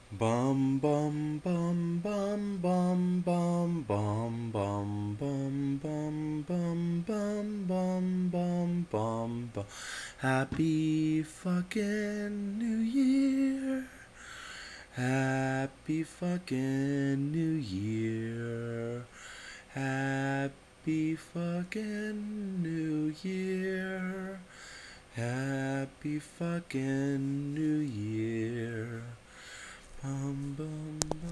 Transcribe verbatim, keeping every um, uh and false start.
Bum bum bum bum bum bum bum bum bum bum bum bum bum bum bum bum. Happy fucking New Year. Happy fucking New Year. Happy fucking New Year. Happy fucking New Year. Bum bum bum.